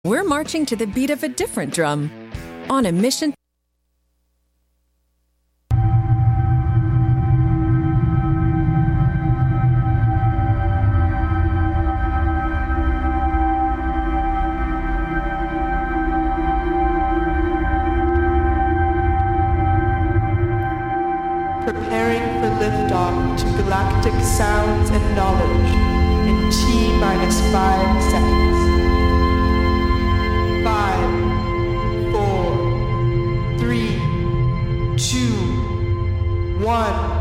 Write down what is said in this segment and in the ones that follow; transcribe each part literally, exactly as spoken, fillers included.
We're marching to the beat of a different drum, on a mission. Preparing for liftoff to galactic sounds and knowledge in T minus five seconds. Five, four, three, two, one.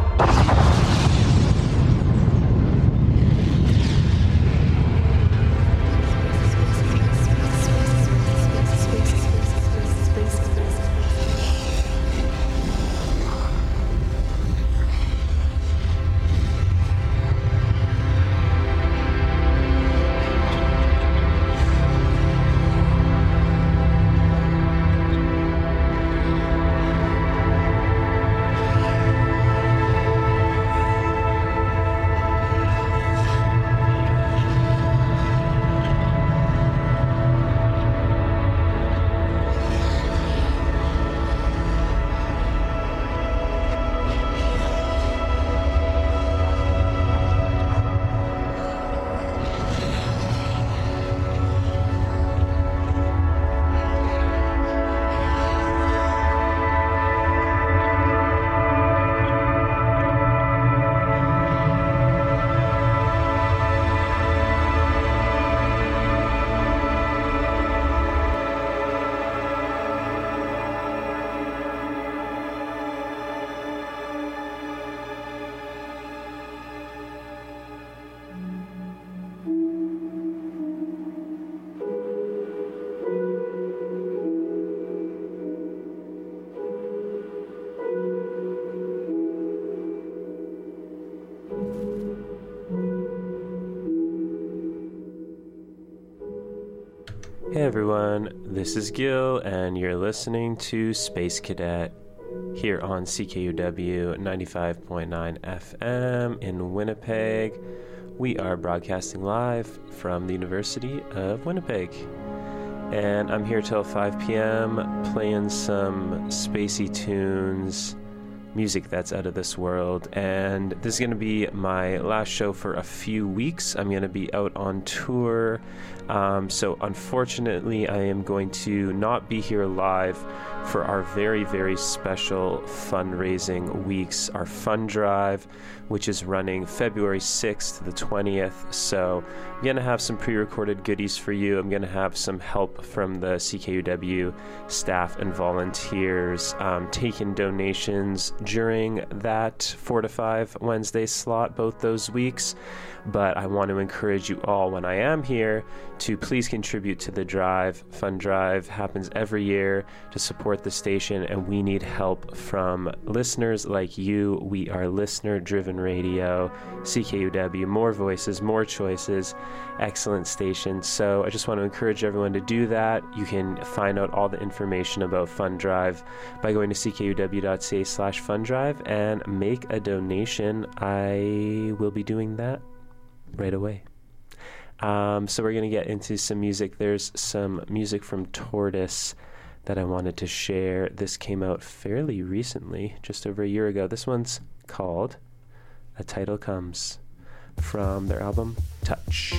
Hey everyone, this is Gil, and you're listening to Space Cadet here on C K U W ninety-five point nine F M in Winnipeg. We are broadcasting live from the University of Winnipeg, and I'm here till five p.m. playing some spacey tunes, music that's out of this world. And this is going to be my last show for a few weeks. I'm going to be out on tour, um, so unfortunately I am going to not be here live for our very very special fundraising weeks, our fund drive, which is running February sixth to the twentieth. So I'm going to have some pre-recorded goodies for you. I'm going to have some help from the C K U W staff and volunteers um, taking donations during that four to five Wednesday slot both those weeks. But I want to encourage you all, when I am here, to please contribute to the drive. Fund drive happens every year to support the station, and we need help from listeners like you. We are listener-driven radio, C K U W, more voices, more choices, excellent station. So I just want to encourage everyone to do that. You can find out all the information about Fund Drive by going to c k u w dot c a slash fund drive and make a donation. I will be doing that right away. Um, so we're going to get into some music. There's some music from Tortoise that I wanted to share. This came out fairly recently, just over a year ago. This one's called A Title Comes, from their album Touch.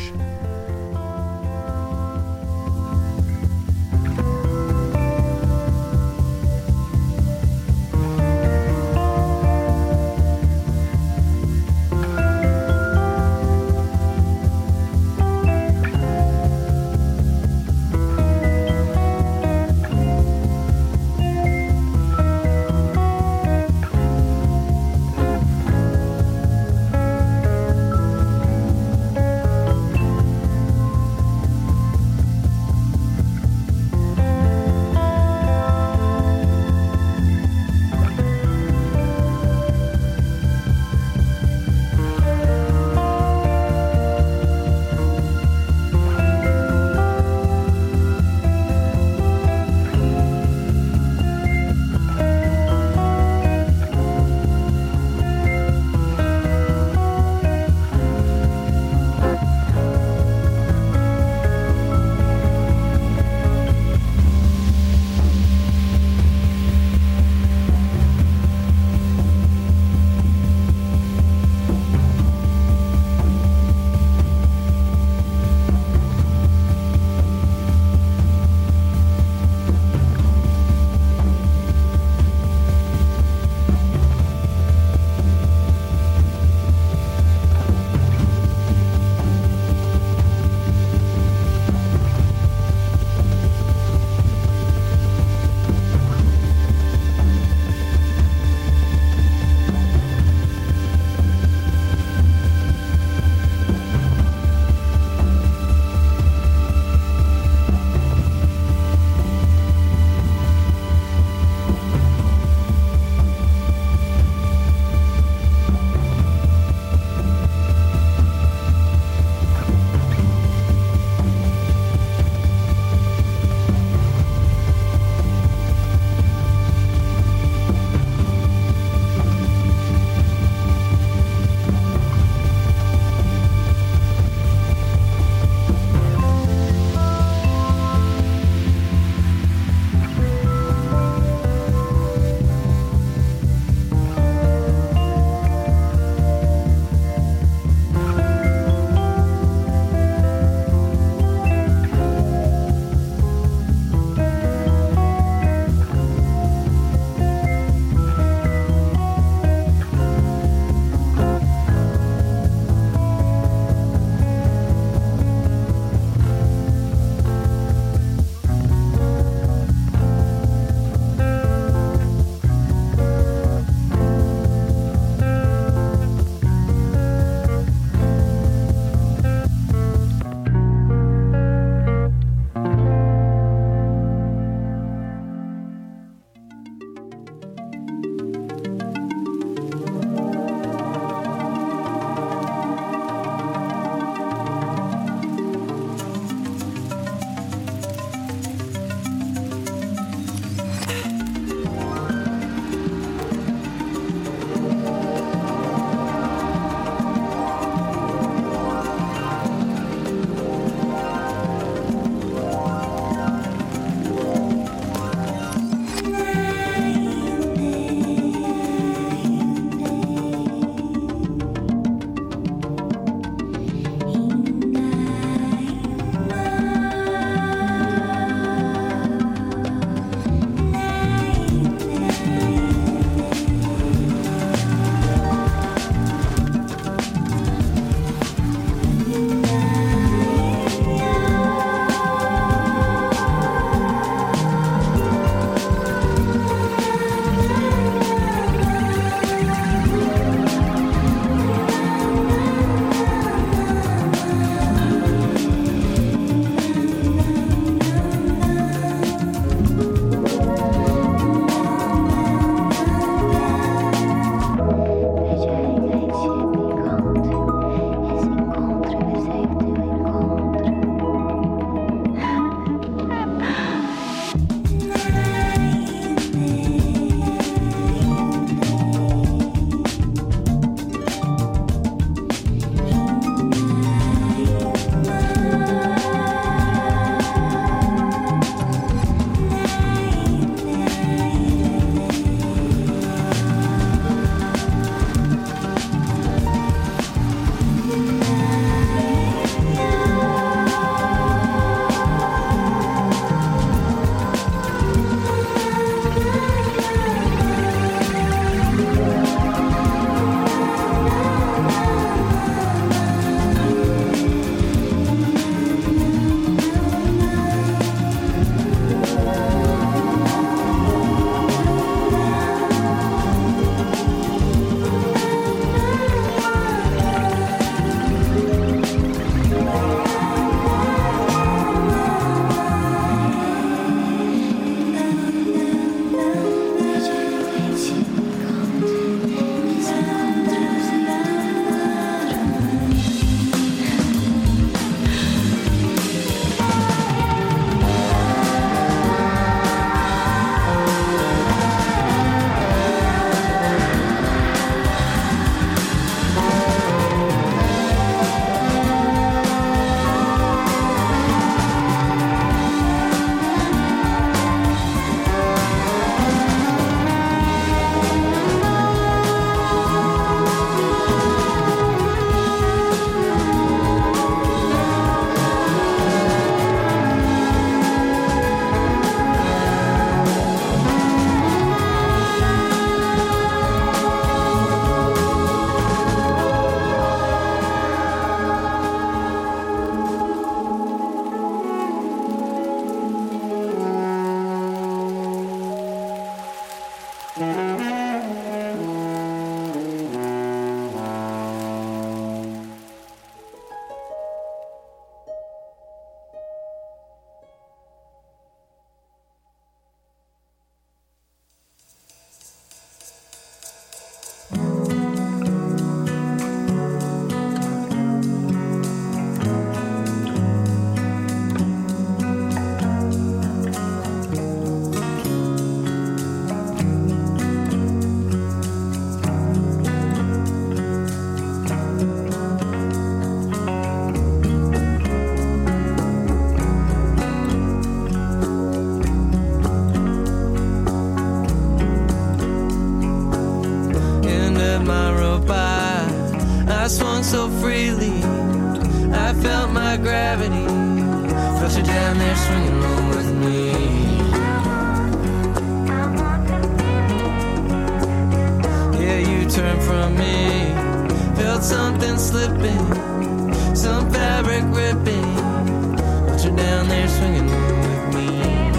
from me. Felt something slipping, some fabric ripping, but you're down there swinging with me.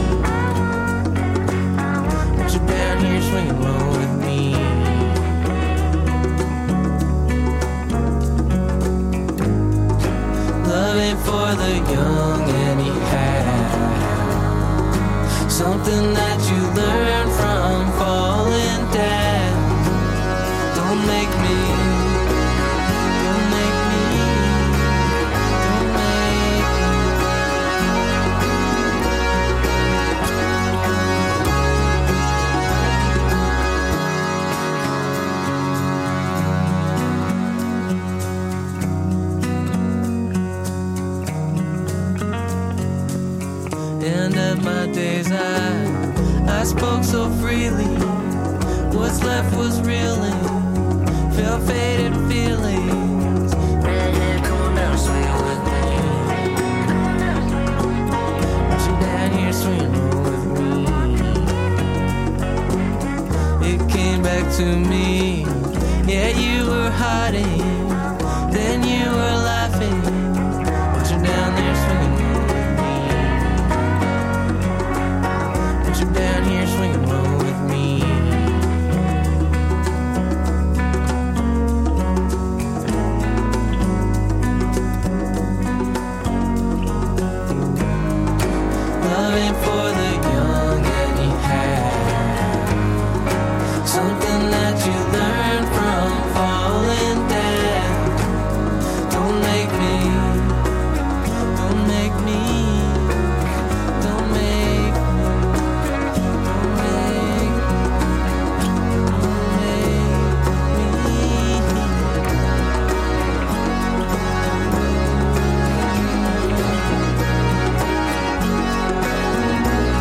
But you're down here swinging low with me. Loving for the young anyhow, something that you learn from falling down. Don't make me, don't make me, don't make me. End of my days, I, I spoke so freely. What's left was reeling. Felt faded feelings. Red hair, come on down, swing with me. But you down here swinging with me. It came back to me. Yeah, you were hiding, then you were laughing. But you're down there swinging with me. But you're down here swinging low with me. Loving for the young anyhow, something that you learn from falling down. Don't make me, don't make me, don't make me, don't make, don't make me.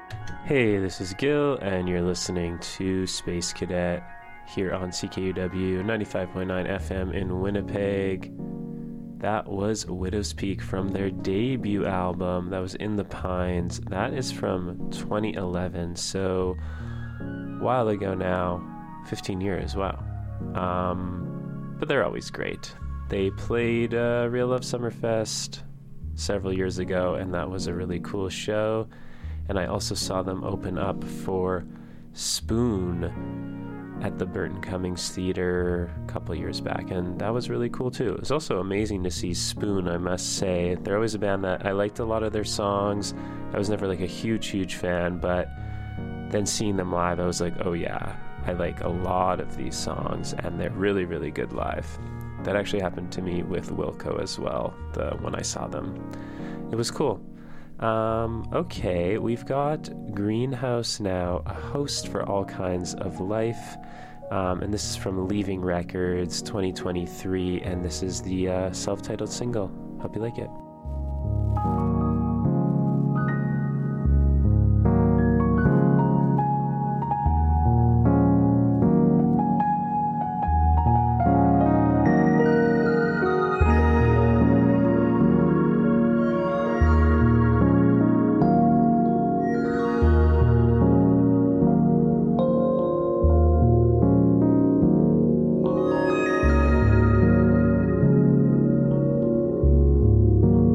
Hey, this is Gil, and you're listening to Space Cadet here on C K U W ninety-five point nine F M in Winnipeg. That was Widow's Peak from their debut album that was In the Pines. That is from twenty eleven, so a while ago now, fifteen years, wow. Um, but they're always great. They played uh, Real Love Summerfest several years ago, and that was a really cool show. And I also saw them open up for Spoon at the Burton Cummings Theater a couple years back, and that was really cool too. It was also amazing to see Spoon, I must say. They're always a band that I liked a lot of their songs. I was never like a huge, huge fan, but then seeing them live, I was like, oh yeah, I like a lot of these songs, and they're really, really good live. That actually happened to me with Wilco as well, the when I saw them. It was cool. Um, okay, we've got Greenhouse now, a host for all kinds of life, um, and this is from Leaving Records twenty twenty-three, and this is the uh, self-titled single. Hope you like it. Thank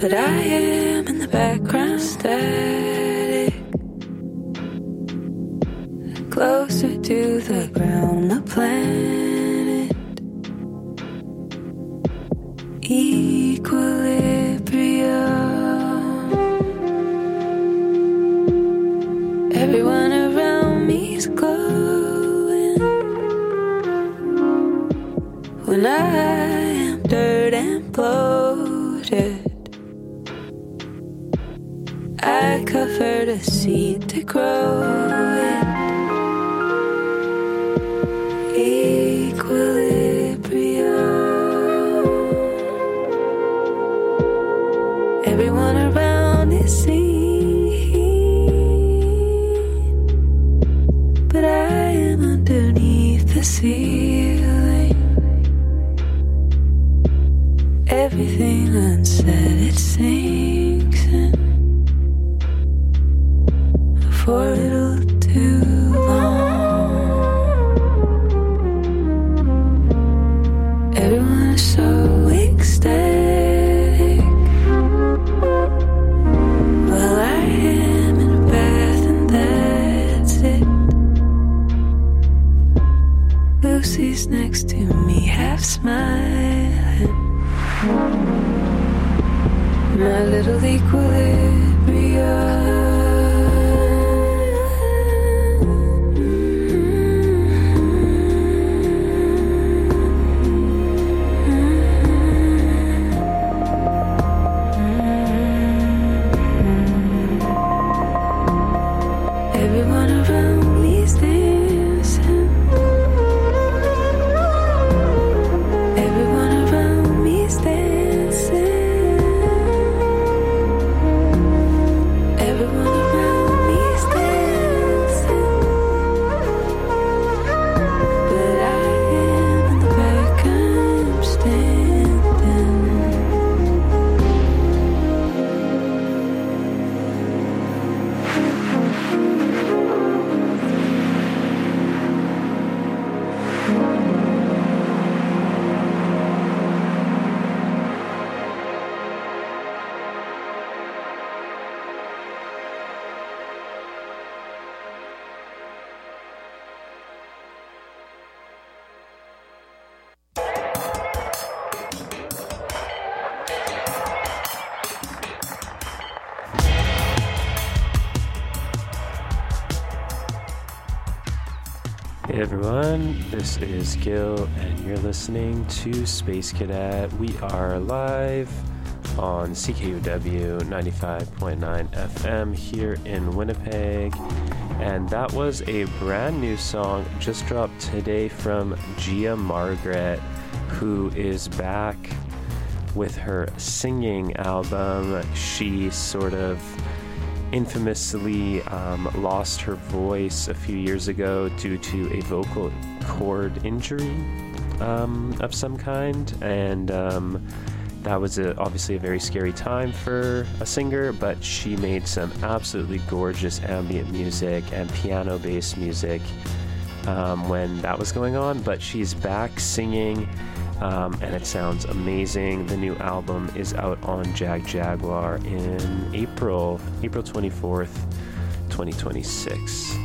but I am in the background static, closer to the ground, the planet, equilibrium. Everyone around me's glowing when I am dirt and bloated. I covered a seed to grow it. Equilibrium. Everyone around is seen, but I am underneath the ceiling. Everything unsaid, it sinks in for a little too long. Everyone is so ecstatic. Well, I am in a bath and that's it. Lucy's next to me, half smiling. My little equilibrium. Everyone around me's dancing. Everyone around me's dancing. Everyone around me's dancing. But I am in the back, I'm standing. Hey everyone, this is Gil, and you're listening to Space Cadet. We are live on C K U W ninety-five point nine F M here in Winnipeg, and that was a brand new song just dropped today from Gia Margaret, who is back with her singing album. She sort of infamously um, lost her voice a few years ago due to a vocal cord injury um, of some kind, and um, that was a, obviously a very scary time for a singer, but she made some absolutely gorgeous ambient music and piano-based music um, when that was going on. But she's back singing, um, and it sounds amazing. The new album is out on Jag Jaguar in April, April twenty-fourth, twenty twenty-six.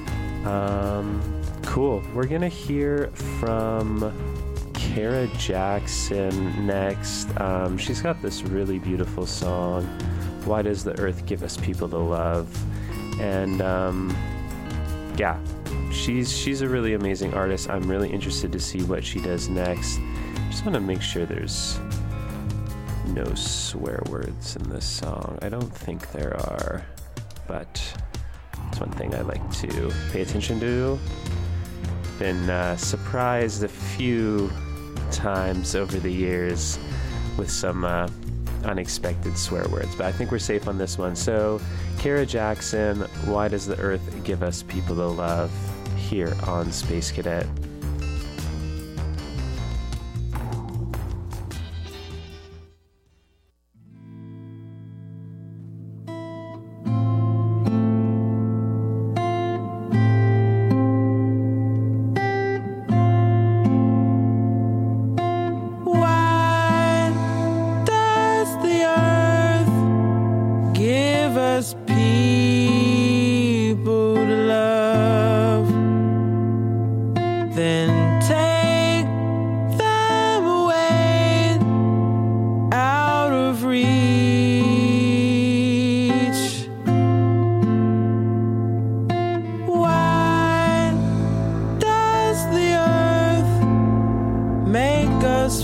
Um, cool. We're gonna hear from Kara Jackson next. Um, she's got this really beautiful song, Why Does the Earth Give Us People to Love? And um, yeah, she's she's a really amazing artist. I'm really interested to see what she does next. Just want to make sure there's no swear words in this song. I don't think there are, but it's one thing I like to pay attention to. Been uh, surprised a few times over the years with some uh, unexpected swear words, but I think we're safe on this one. So Kara Jackson, Why Does the Earth Give Us People to Love, here on Space Cadet. Why does the earth of reach. Why does the earth make us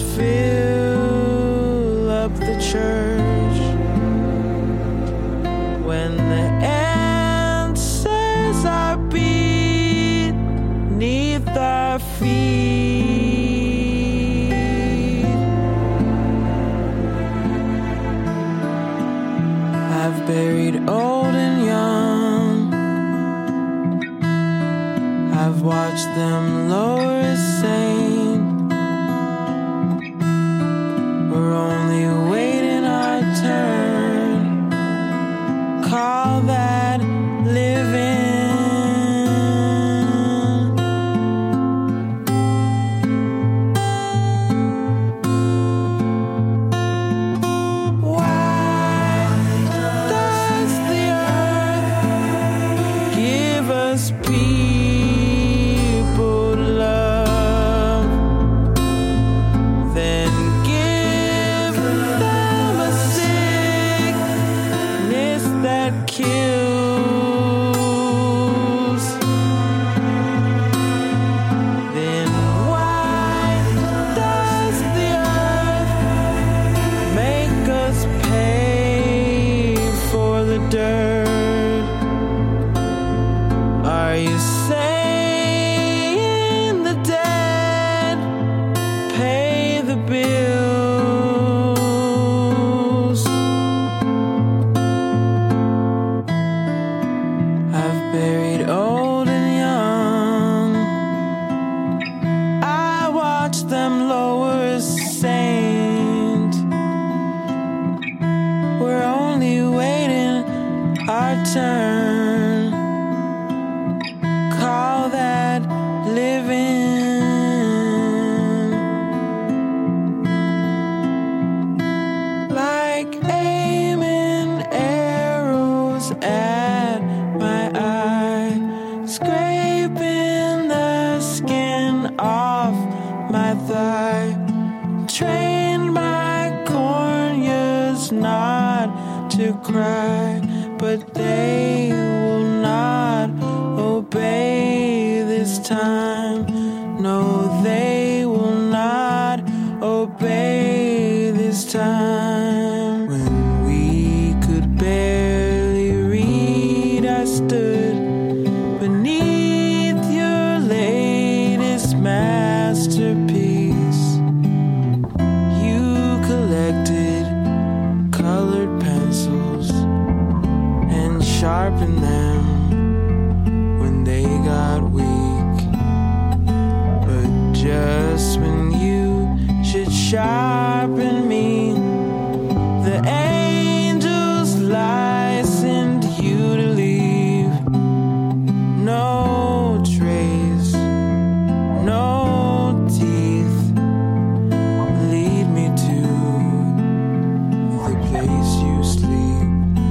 fill up the church when the answers are beneath our feet? I've buried old and young. I've watched them lower as saint. We're only waiting our turn. Call that living. People to love, then give them a sickness that kills. Then why does the earth make us pay for the dirt? Are you saying the dead pay the bills? I've buried old and young. I watch them lower as saint. We're only waiting our turn. Call that living. Like aiming arrows at my eye, scraping the skin off my thigh. Trained my corneas not to cry, but they will not obey this time. No, they will not obey this time. When we could barely read, I stood beneath your latest masterpiece. You collected colored pencils and sharpened them when they got weak. But just when you should sharpen me, the angels licensed you to leave. No trace, no teeth, lead me to the place you sleep.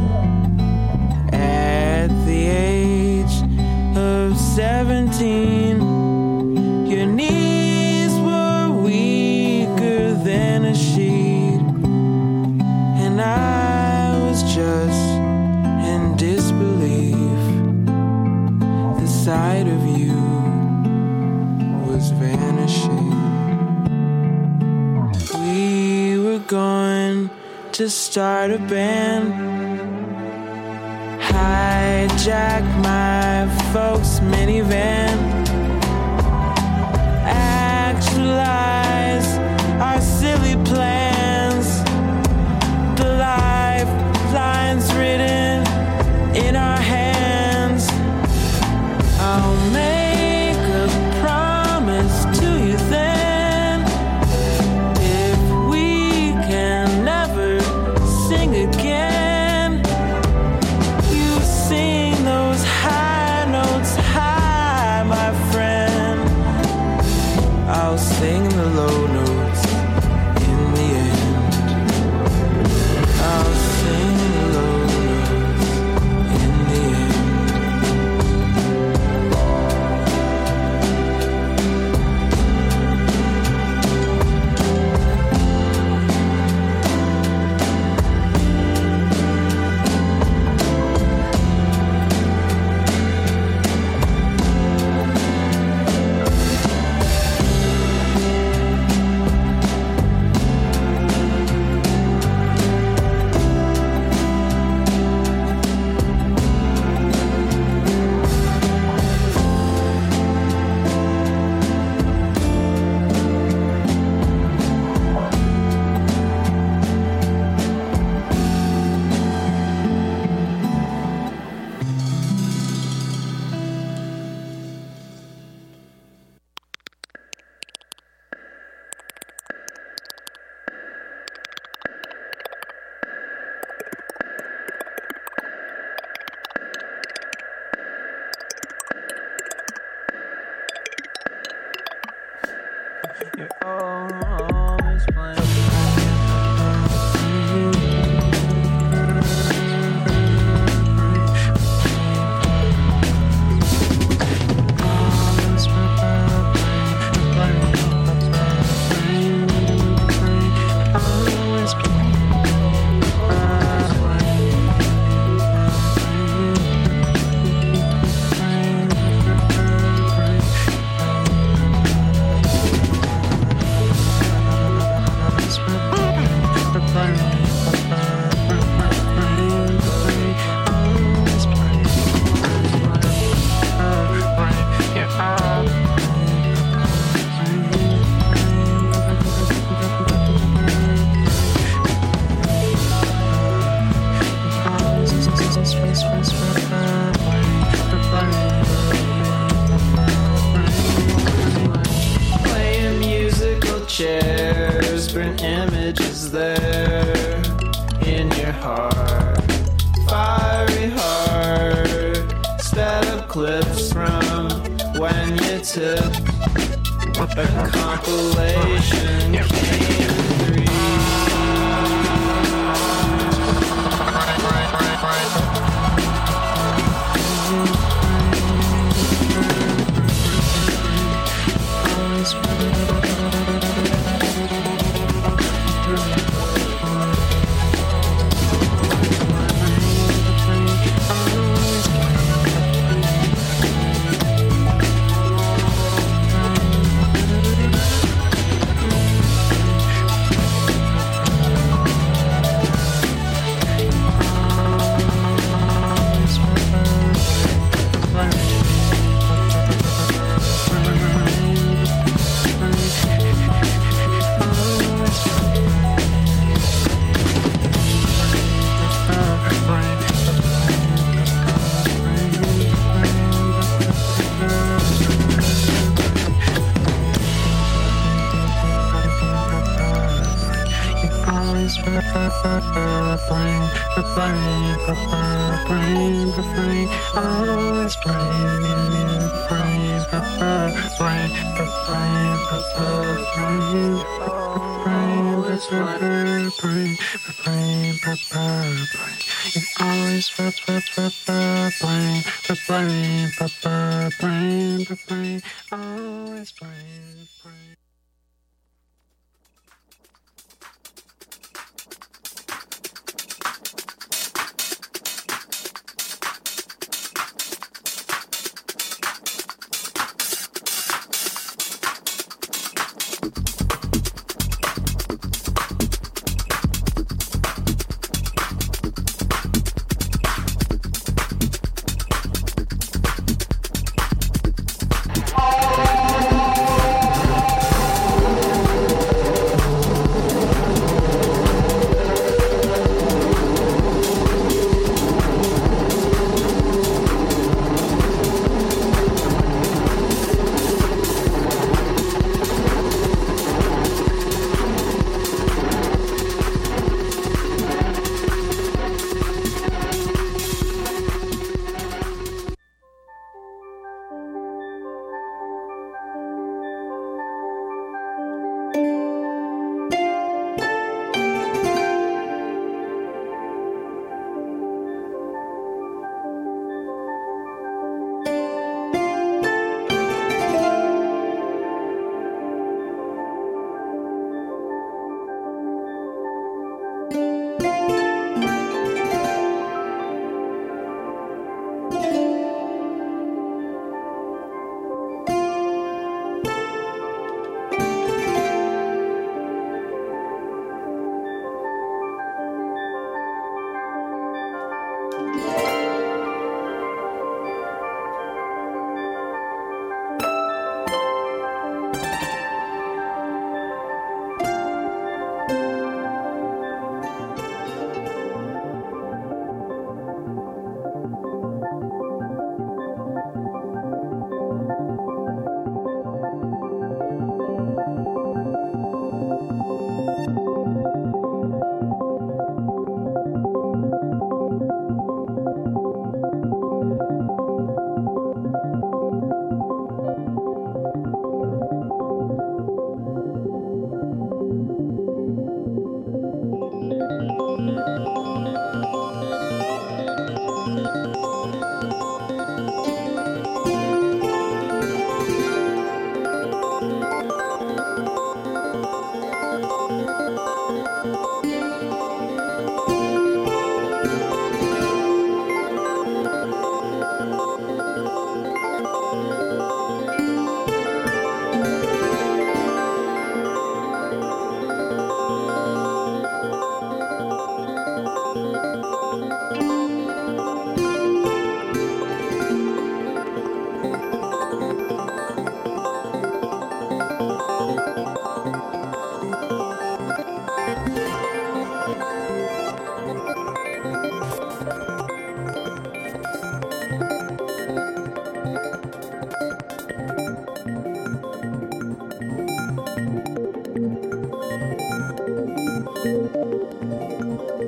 At the age of seventeen, your knees were weaker than a sheet, and I was just in disbelief. The sight of you was vanishing. We were going to start a band, hijack my folks' minivan, actualize our silly plans. The lifelines written in our hands. I'll make a promise to you then. If we can never sing again, you sing those high notes high You're always playing. Playing musical chairs, burn images there in your heart, fiery heart, instead of clips from when you took a compilation came three.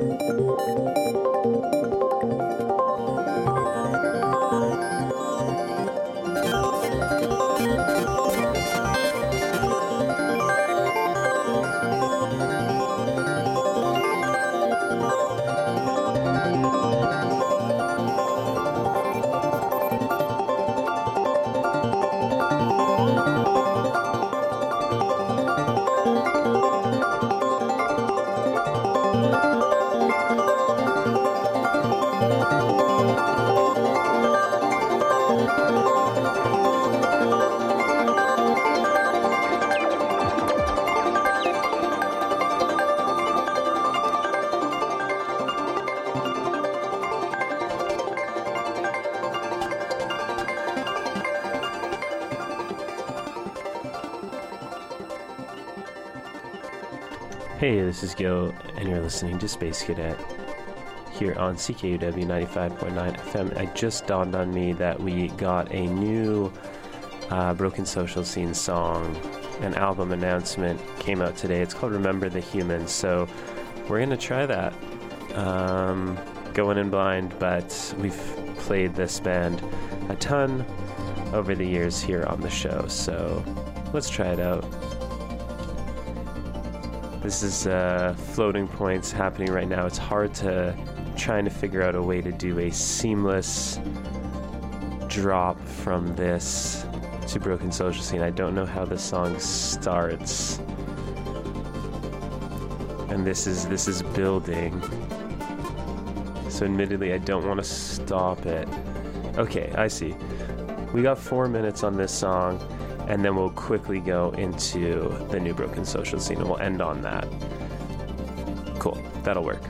Hey, this is Gil, and you're listening to Space Cadet here on C K U W ninety-five point nine F M. It just dawned on me that we got a new uh, Broken Social Scene song. An album announcement came out today. It's called Remember the Humans, so we're going to try that. Um, going in blind, but we've played this band a ton over the years here on the show, so let's try it out. This is uh, Floating Points happening right now. It's hard to trying to figure out a way to do a seamless drop from this to Broken Social Scene. I don't know how the song starts, and this is this is building. So admittedly, I don't want to stop it. Okay, I see. We got four minutes on this song, and then we'll quickly go into the new Broken Social Scene, and we'll end on that. Cool, that'll work.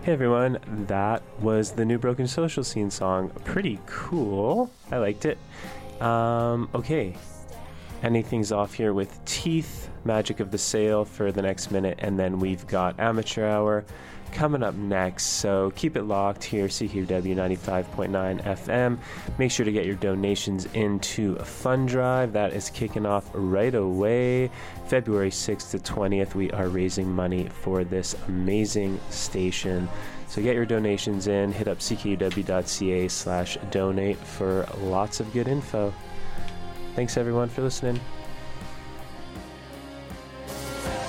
Hey everyone, that was the new Broken Social Scene song. Pretty cool. I liked it. Um, okay. Ending things off here with Teeth, Magic of the Sail for the next minute, and then we've got Amateur Hour coming up next. So keep it locked here, C K U W ninety-five point nine F M. Make sure to get your donations into a fund drive that is kicking off right away. February sixth to twentieth, we are raising money for this amazing station. So get your donations in. Hit up c k u w dot c a slash donate for lots of good info. Thanks everyone for listening.